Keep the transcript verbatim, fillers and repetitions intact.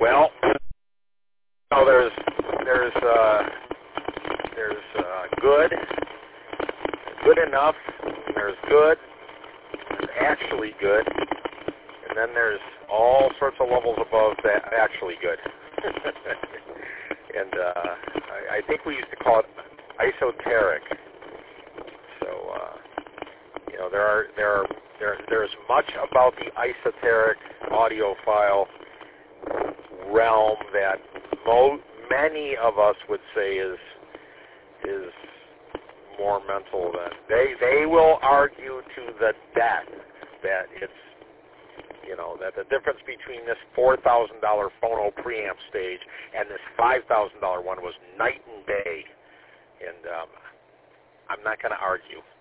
Well, no, there's there's uh, there's uh, good, good enough. There's good, there's actually good, and then there's all sorts of levels above that actually good. And uh, I, I think we used to call it esoteric. So uh, you know, there are there are there there's much about the esoteric audiophile realm that mo- many of us would say is is more mental than they they will argue to the death that it's, you know, that the difference between this four thousand dollars phono preamp stage and this five thousand dollars one was night and day, and um, I'm not going to argue.